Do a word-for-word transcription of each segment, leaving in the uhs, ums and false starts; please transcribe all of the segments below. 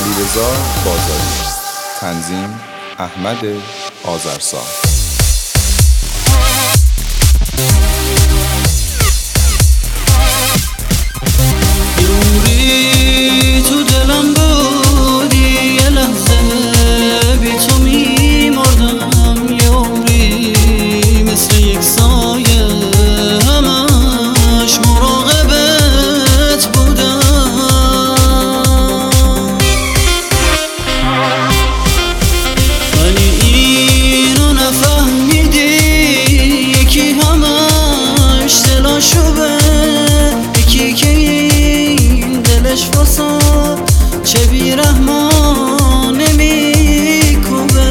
علیرضا بازاری، تنظیم احمد آذرسا. یوری تو دلم بودی، یه لحظه بی تو میمردم. یوری مثل یک سایه همش مراقبت بودم، ولی اینو نفهمیدی یکی همش دلاشو به یکی که این دلش واسه چه بیرحمانه میکوبه.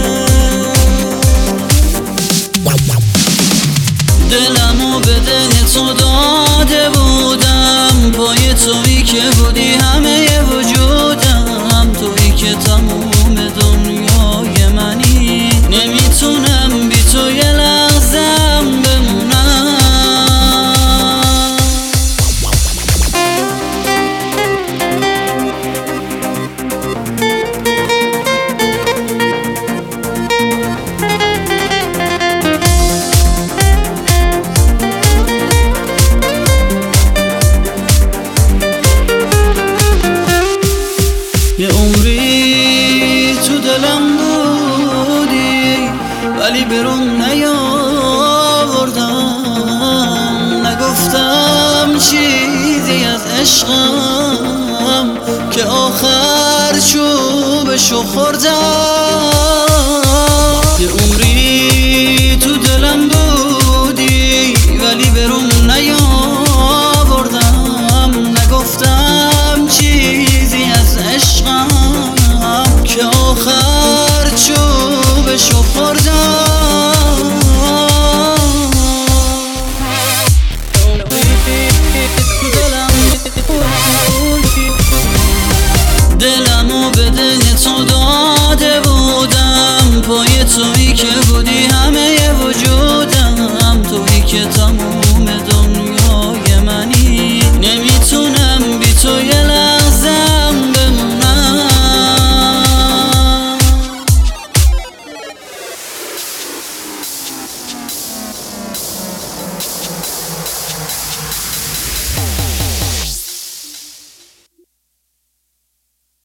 دلمو به دل تو داده بودم، پای تویی که بودی همه وجودم، تویی که تموم دنیای منی، نمیتونم بی تو یه لحظم بمونم. یه عمری تو دلم بودی، ولی برون نیاوردم. نگفتم چیزی از عشقم که آخر چوبشو خوردم. یه عمری تو دلم بودی، ولی برون نیاوردم. نگفتم چیزی از عشقم که آخر چوبشو خوردم. دلمو به دل تو داده بودم، پای تویی که بودی